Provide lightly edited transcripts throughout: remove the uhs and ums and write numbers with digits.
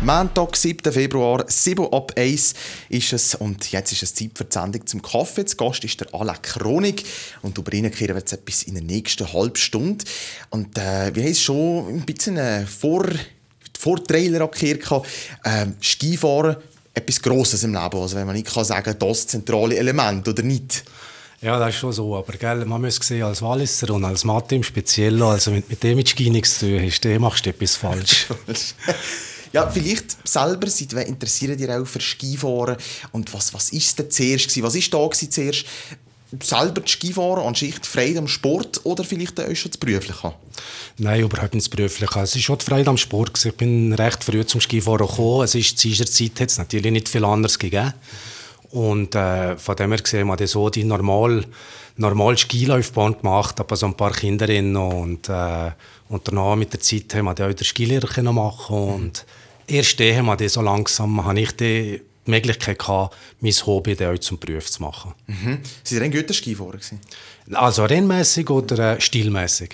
Montag, 7. Februar, 7:01 ist es und jetzt ist es Zeit für die Sendung zum Kaffee. Zu Gast ist der Alain Kronig und über ihn kehren wir jetzt etwas in der nächsten halben Stunde. Und wir haben es schon ein bisschen Vortrailer abgekehrt. Skifahren, etwas Grosses im Leben, also wenn man nicht sagen kann, das zentrale Element oder nicht. Ja, das ist schon so, aber gell, man muss sehen, als Walliser und als Mathe im Speziellen, also mit dem mit Ski nichts zu tun hast, dann machst du etwas falsch. Ja, vielleicht selber, seit wann interessiert ihr auch für Skifahren? Und was ist denn zuerst gewesen? Was ist da zuerst? Selber das Skifahren an sich, die Freude am Sport oder vielleicht auch schon das Berufliche? Nein, überhaupt nicht das Berufliche. Es war schon die Freude am Sport. Ich bin recht früh zum Skifahren gekommen. Es ist, zu dieser Zeit hat es natürlich nicht viel anderes gegeben. Und von dem her gesehen, man hat so die normal Skilaufbahn gemacht, aber so ein paar Kinder und danach mit der Zeit haben wir dann auch den Skilehrer machen und erst dann haben wir so langsam habe ich die Möglichkeit gehabt, mein Hobby dann auch zum Beruf zu machen. Mhm. Sind Sie ein guter Skifahrer gewesen? Also rennmäßig oder stilmäßig?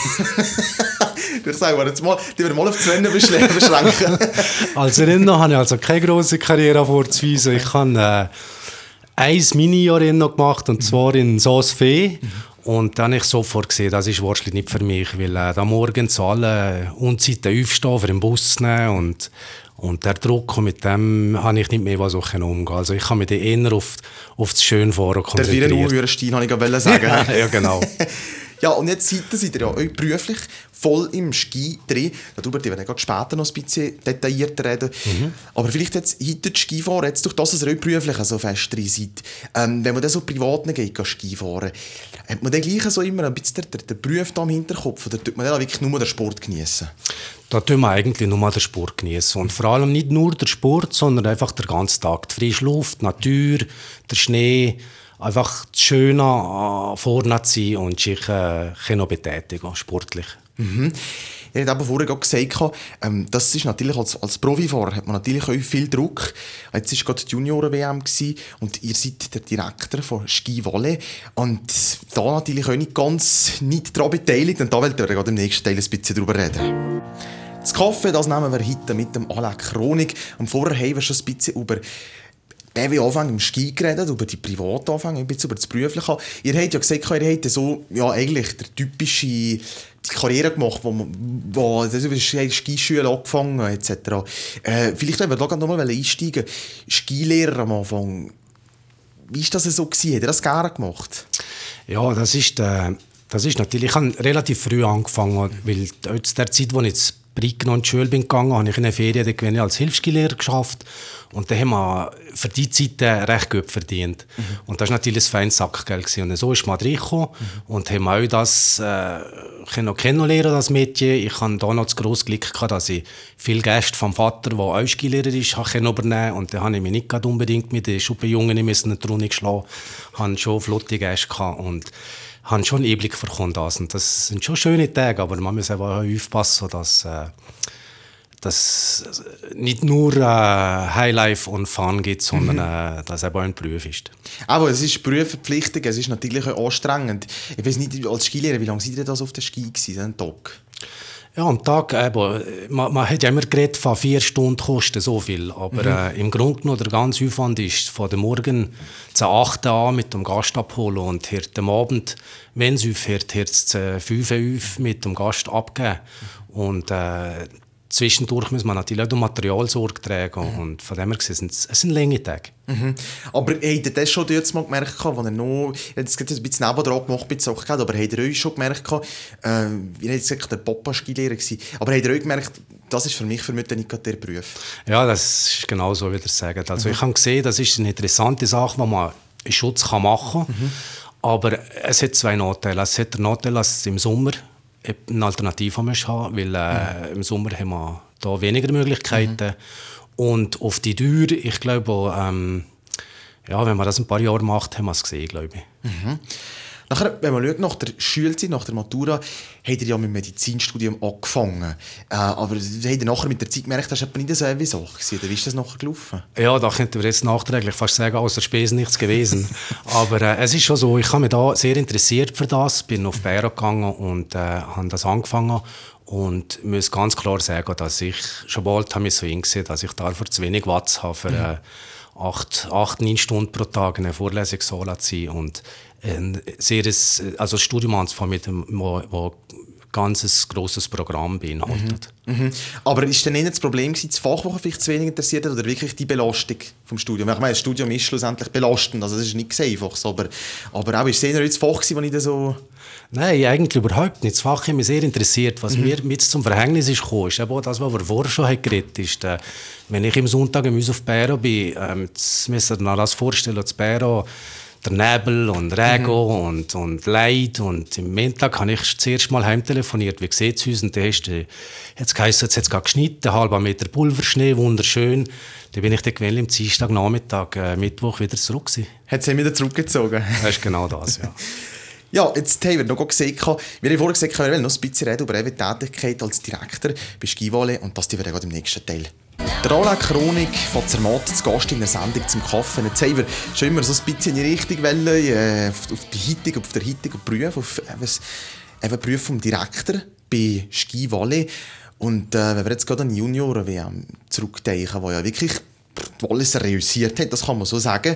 Ich sage jetzt mal, die werden mal auf das Rennen beschränken. Als Renner habe ich also keine grosse Karriere vorzuweisen. Ich habe ein Mini-Rennen gemacht, und zwar in Saas-Fee. Und dann habe ich sofort gesehen, das ist wahrscheinlich nicht für mich, weil da morgens alle Unzeiten aufstehen, für den Bus zu nehmen und der Druck, und mit dem habe ich nicht mehr was umgehen. Also ich habe mich eher auf das Schönfahren konzentriert. Der Virenurhörer-Stil, wollte ich sagen. Ja, genau. Ja, und jetzt seid ihr ja beruflich voll im Ski drin. Darüber werden wir später noch ein bisschen detaillierter reden. Aber vielleicht jetzt heute das Skifahren, jetzt durch das, dass ihr auch beruflich so fest drin seid, wenn man dann so privat geht, Skifahren, hat man dann gleich so immer ein bisschen den Beruf da im Hinterkopf, oder tut man dann wirklich nur den Sport genießen? Da tun wir eigentlich nur den Sport genießen. Und vor allem nicht nur den Sport, sondern einfach den ganzen Tag. Die frische Luft, die Natur, der Schnee. Einfach das Schöne vorne zu sein und sich noch betätigen, sportlich. Ihr habt aber vorher gesagt, das ist natürlich als Profifahrer hat man natürlich auch viel Druck. Jetzt war gerade die Junioren-WM und ihr seid der Direktor von Ski Valais. Und da natürlich auch nicht daran beteiligt. Und da wollen wir gerade im nächsten Teil ein bisschen drüber reden. Das Kaffee, das nehmen wir heute mit dem Alain Kronig. Und vorher haben wir schon ein bisschen über Anfang im Ski geredet, über die privaten Anfänge, ein bisschen über das Berufliche. Ihr habt ja gesagt, ihr habt so, ja, eigentlich der typische die Karriere gemacht, wo das über Skischule angefangen etc. Vielleicht wollen wir da noch mal einsteigen. Skilehrer am Anfang, wie war das so gewesen? Habt ihr das gerne gemacht? Ja, das ist natürlich, ich habe relativ früh angefangen, weil zu der Zeit, als ich ins Briggen und die Schule bin gegangen, habe ich in der Ferien als Hilfsskilehrer geschafft. Und dann haben wir für die Zeit recht gut verdient. Und das war natürlich ein feines Sackgeld. Und so ist man reingekommen und haben auch das kennenlernen, das Mädchen. Ich hatte da noch das grosse Glück gehabt, dass ich viele Gäste vom Vater, der auch Skilehrer ist, übernehmen konnte. Und dann habe ich mich nicht unbedingt mit den Schuppenjungen in die Runde geschlagen. Ich hatte schon flotte Gäste gehabt und habe schon einen Einblick bekommen. Und das sind schon schöne Tage, aber man muss einfach aufpassen, dass nicht nur Highlife und Fun gibt, sondern dass es auch ein Beruf ist. Aber es ist Berufsverpflichtung, es ist natürlich auch anstrengend. Ich weiß nicht, als Skilehrer, wie lange seid ihr das auf der Ski gewesen, einen Tag? Ja, am Tag, man hat ja immer geredet, von 4 Stunden kosten so viel. Aber im Grunde genommen, der ganze Aufwand ist von dem Morgen zu 8 Uhr an mit dem Gast abholen und hört am Abend, wenn es aufhört, hört es zu 5 Uhr mit dem Gast abgeben. Und zwischendurch muss man natürlich auch den Materialsorge tragen. Und von dem her gesehen, es sind lange Tage. Aber habt ihr das schon jetzt mal gemerkt, als ihr noch, jetzt ein bisschen nebendran gemacht, aber habt ihr euch schon gemerkt, ihr habt gesagt, der Papa war Skilehrer, aber habt ihr euch gemerkt, das ist für mich nicht der Beruf? Ja, das ist genau so, wie ihr sagt. Also ich habe gesehen, das ist eine interessante Sache, die man in Schutz machen kann. Aber es hat 2 Nachteile. Es hat den Nachteil, dass es im Sommer eine Alternative haben, weil im Sommer haben wir da weniger Möglichkeiten. Und auf die Dauer, ich glaube, wenn man das ein paar Jahre macht, haben wir es gesehen, glaube ich. Nachher, wenn man schaut, nach der Schulzeit, nach der Matura, habt ihr ja mit dem Medizinstudium angefangen. Aber habt ihr nachher mit der Zeit gemerkt, das war nicht so eine Sache gewesen, oder wie ist das nachher gelaufen? Ja, da könnten wir jetzt nachträglich fast sagen, außer Spesen nichts gewesen. Aber es ist schon so, ich habe mich da sehr interessiert für das, bin auf Bären gegangen und habe das angefangen. Und muss ganz klar sagen, dass ich schon bald habe mich so hingesehen, dass ich da zu wenig Watts habe für 8-9 Stunden pro Tag eine Vorlesungssaal zu sein und also das Studium anzufangen mit einem, wo ganz grosses Programm beinhaltet. Aber ist dann eher das Problem gewesen, das Fach, das vielleicht zu wenig interessiert hat, oder wirklich die Belastung vom Studium? Ich meine, das Studium ist schlussendlich belastend, also das ist nicht einfach, aber auch ist es eher das Fach gewesen, das nicht so... Nein, eigentlich überhaupt nicht. Das Fach hat mich sehr interessiert. Was mir mit zum Verhängnis ist gekommen, ist eben auch das, was wir vorher schon geredet haben. Wenn ich am Sonntag auf Bären bin, jetzt müsst ihr euch das vorstellen, das Bären, der Nebel und Regen und Leid. Und im Mittag habe ich zuerst mal heimtelefoniert. Wie sieht es uns? Und dann jetzt geheißen, jetzt hat es gerade geschnitten, ein halber Meter Pulverschnee, wunderschön. Dann bin ich dann gewählt am Dienstagnachmittag, Mittwoch wieder zurück gewesen. Hat sie wieder zurückgezogen? Das ist genau das, ja. Ja, jetzt haben wir noch gesagt, wir haben vorhin gesagt, wir wollen noch ein bisschen reden über Ihre Tätigkeit als Direktor bei Skivolley und das tun wir dann im nächsten Teil. Der Oleg Kronig von Zermatt zu Gast in der Sendung zum Kaffee. Jetzt haben wir schon immer so ein bisschen in die Richtung wollen, auf der heutigen Beruf, auf den Beruf vom Direktor bei Skivolley. Und wenn wir jetzt gerade an Junioren-WM zurückdenken, wo ja wirklich alles reüssiert hat, das kann man so sagen.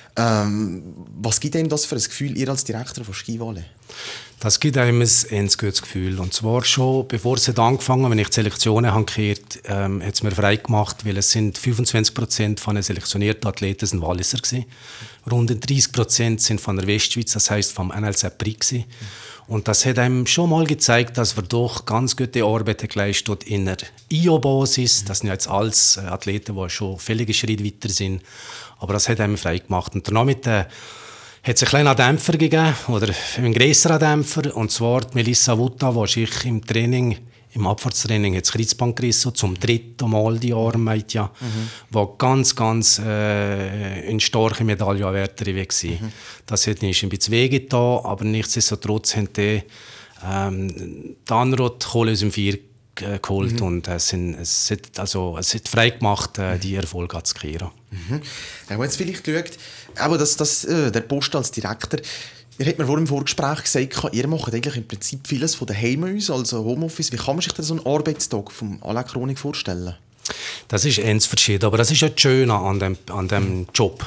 Was gibt einem das für ein Gefühl, ihr als Direktor von Skivolley? Das gibt einem ein gutes Gefühl. Und zwar schon, bevor es angefangen hat, wenn ich die Selektionen gekehrt habe, hat es mir frei gemacht, weil es sind 25% von den selektionierten Athleten sind Walliser gewesen. Rund 30% sind von der Westschweiz, das heisst vom NLZ Prix gewesen. Und das hat einem schon mal gezeigt, dass wir doch ganz gute Arbeit geleistet in der IO-Basis. Das sind ja jetzt alles Athleten, die schon viele Schritte weiter sind. Aber das hat einem frei gemacht. Und danach hat es einen kleinen Dämpfer gegeben, oder einen grösseren Dämpfer. Und zwar die Melissa Wutta, die sich im Abfahrtstraining hat das Kreuzband gerissen, zum 3. Mal die Arme, ja, wo ganz eine starke Medaillenwärterin war. Das hat nicht ein bisschen wehgetan, aber nichtsdestotrotz haben die Anrot Kohle aus dem Vier geholt und es hat frei gemacht, die Erfolge zu kreieren. Wenn man jetzt vielleicht schaut, aber der Post als Direktor, ihr habt mir vor dem Vorgespräch gesagt, ihr macht eigentlich im Prinzip vieles von daheim aus, also Homeoffice. Wie kann man sich denn so einen Arbeitstag vom Oleg Kronig vorstellen? Das ist ganz verschieden, aber das ist ja das Schöne an dem Job.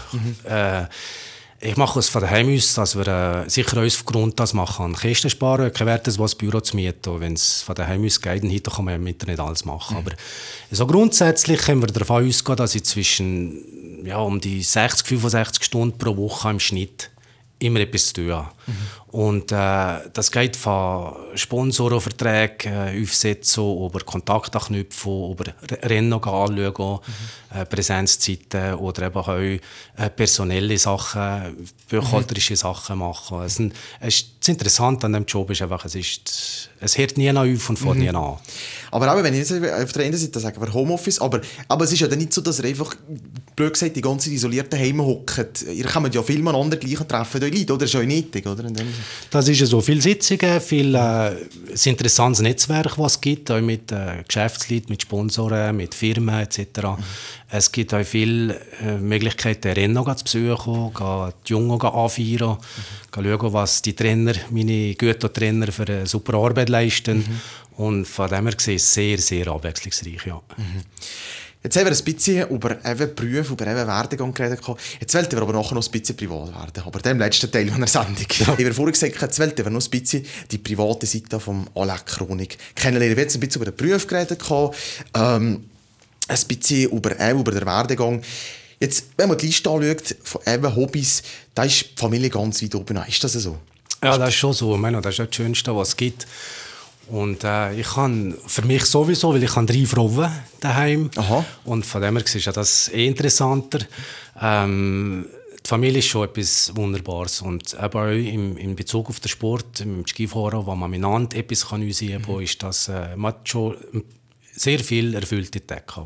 Ich mache es von daheim aus, dass wir sicher uns aufgrund das machen. Kosten sparen, kein Wert, das Büro zu mieten. Wenn es von daheim aus geht, dann kann man im Internet alles machen. Aber so grundsätzlich können wir davon ausgehen, dass ich zwischen um die 60-65 Stunden pro Woche im Schnitt immer etwas zu tun habe. Und das geht von Sponsorenverträgen aufsetzen, über Kontakte knüpfen, über Rennen anschauen, Präsenzzeiten oder eben auch personelle Sachen, buchhalterische Sachen machen. Das Interessante an diesem Job ist einfach, es hört nie auf und fährt nie an. Aber auch wenn ich jetzt auf der einen Seite sage, Homeoffice, aber es ist ja dann nicht so, dass ihr einfach, blöd gesagt, die ganze isolierte Heime hockt. Ihr kommt ja viel miteinander gleich und treffen euch Leute, oder? Das ist ja nötig, oder? Das ist ja so. Viele Sitzungen, ein interessantes Netzwerk, was es gibt, auch mit Geschäftsleuten, mit Sponsoren, mit Firmen etc. Es gibt auch viele Möglichkeiten, Rennen zu besuchen, die Jungen anfeiern, schauen, was die Trainer, meine guten Trainer für eine super Arbeit leisten. Und von dem her gesehen ist es sehr, sehr abwechslungsreich. Ja. Jetzt haben wir ein bisschen über Berufe, über Werdegang geredet. Jetzt wollten wir aber nachher noch ein bisschen privat werden. Aber im letzten Teil der Sendung. Ja. Ich habe vorhin gesagt, jetzt wollten wir noch ein bisschen die private Seite von Oleg Kronig kennenlernen. Wir haben jetzt ein bisschen über den Beruf geredet, ein bisschen über den Werdegang. Jetzt, wenn man die Liste anschaut von Hobbys, da ist die Familie ganz weit oben. Ist das so? Ja, das ist schon so. Ich meine, das ist das Schönste, was es gibt. Und ich habe für mich sowieso, weil ich habe 3 Frauen daheim. Aha. Und von dem her ist ja das interessanter. Die Familie ist schon etwas Wunderbares. Und eben auch in Bezug auf den Sport, im Skifahren, wo man miteinander etwas ausüben kann, ist das man hat schon sehr viel erfüllte Tage.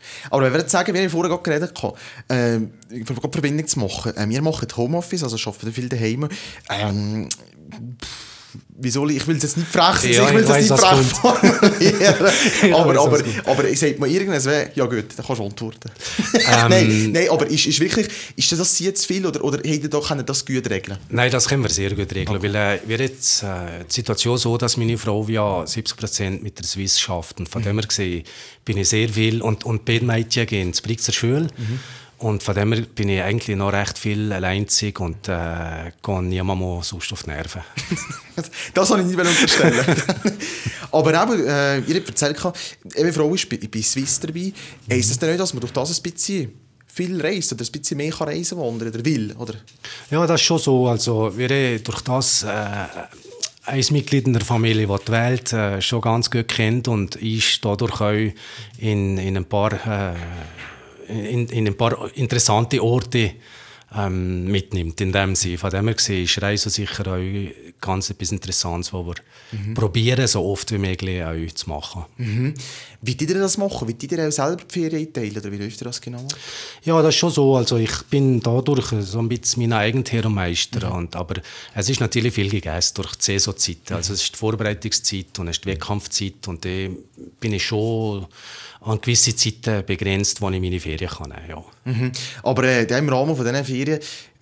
Aber wenn wir jetzt sagen, wir haben vorher gerade geredet, gerade Verbindung zu machen. Wir machen Homeoffice, also arbeiten viel daheim. Wie soll ich will es jetzt nicht frech sein, Ja, ich will es jetzt nicht frech formulieren. aber ich sage mal irgendwas, ja gut, dann kannst du antworten. Nein, aber ist das jetzt viel oder hätte ihr doch das gut regeln? Nein, das können wir sehr gut regeln, okay. Weil wir jetzt die Situation so, dass meine Frau ja 70% mit der Swiss schafft und von dem her gesehen bin ich sehr viel und beide Mädchen gehen zur Brixer Schule. Und von dem her bin ich eigentlich noch recht viel alleinzig und gehe niemandem sonst auf die Nerven. Das wollte ich nicht unterstellen. Aber eben, ihr habt erzählt, eine Frau ist bei Swiss dabei. Heisst das denn nicht, dass man durch das ein bisschen viel reist oder ein bisschen mehr reisen kann oder will? Oder? Ja, das ist schon so. Also, wir haben durch das ein Mitglied in der Familie, das die Welt schon ganz gut kennt und ist dadurch auch in ein paar interessante Orte mitnimmt. In dem Sinne. Von dem her gesehen ist Reisen sicher auch ganz etwas Interessantes, was wir probieren, so oft wie möglich auch zu machen. Wie ihr das machen? Wie ihr auch selber die Ferien einteilen? Oder wie läuft das genau? Ja, das ist schon so. Also ich bin dadurch so ein bisschen mein eigener Herrenmeister. Aber es ist natürlich viel gegessen durch die Saisonzeit. Also es ist die Vorbereitungszeit und es ist die Wettkampfzeit. Und da bin ich schon an gewisse Zeiten begrenzt, wo ich meine Ferien kann nehmen kann. Ja. Aber im Rahmen von diesen Ferien,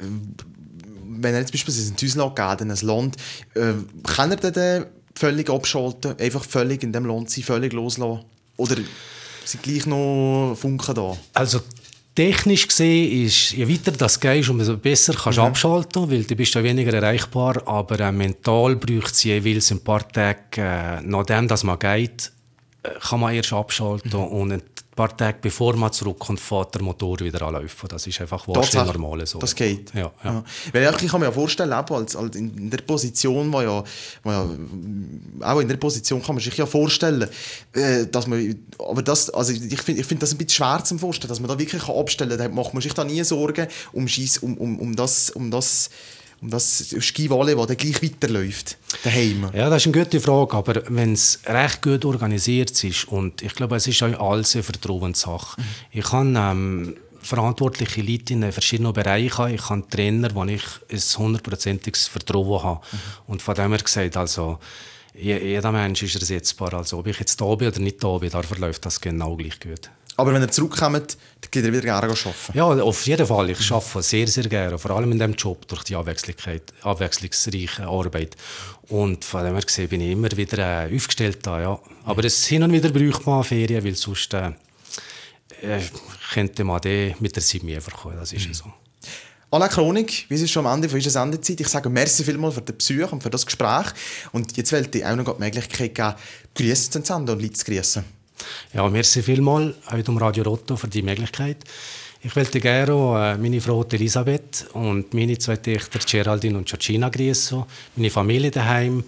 wenn er jetzt beispielsweise ins Ausland geht, in ein Land, kann er dann völlig abschalten, einfach völlig in dem Land sein, völlig loslassen? Oder sind gleich noch Funken da? Also technisch gesehen ist, je weiter das geht, umso besser kannst du abschalten, weil du bist ja weniger erreichbar, aber mental braucht es jeweils ein paar Tage, nachdem dass man geht, kann man erst abschalten und ein paar Tage bevor man zurückkommt, fährt der Motor wieder anlaufen. Das ist einfach wahrscheinlich normal so. Das geht? Ja. Weil ich kann mir ja vorstellen, als in der Position, auch in der Position kann man sich ja vorstellen, dass man, aber das, also ich finde das ein bisschen schwer zu vorstellen, dass man da wirklich abstellen kann. Da macht man sich da nie Sorgen um das Skivolley, das dann gleich weiterläuft, daheim. Ja, das ist eine gute Frage, aber wenn es recht gut organisiert ist und ich glaube, es ist auch alles eine Vertrauenssache. Ich habe verantwortliche Leute in verschiedenen Bereichen, ich habe Trainer, wo ich ein 100%iges Vertrauen habe. Und von dem her gesagt, also, jeder Mensch ist ersetzbar. Also, ob ich jetzt da bin oder nicht da bin, da verläuft das genau gleich gut. Aber wenn ihr zurückkommt, dann geht ihr wieder gerne arbeiten? Ja, auf jeden Fall. Ich arbeite sehr, sehr gerne. Vor allem in diesem Job, durch die abwechslungsreiche Arbeit. Und von dem her gesehen bin ich immer wieder aufgestellt da, ja. Aber hin und wieder braucht man Ferien, weil sonst könnte man mit der Zeit mehr verkommen. Das ist ja so. Alain Kronig, wir sind schon am Ende von unserer Sendezeit. Ich sage merci vielmals für den Besuch und für das Gespräch. Und jetzt will ich auch noch die Möglichkeit geben, Grüße zu senden und Leute zu grüßen. Ja, merci vielmals heute um Radio Rotto für die Möglichkeit. Ich möchte gerne auch meine Frau Elisabeth und meine zwei Töchter Geraldine und Georgina grüßen, meine Familie daheim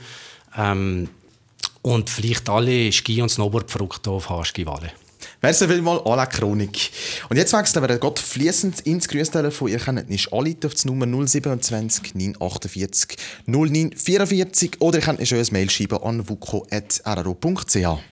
und vielleicht alle Ski- und Snowboard-Verrückten auf Skiwale. Merci vielmals, Alain Kronig. Und jetzt wechseln wir Gott fließend ins Grüßtelefon. Ihr könnt nicht anrufen auf die Nummer 027 948 0944 oder ihr könnt schon ein Mail schreiben an vuko@rro.ch.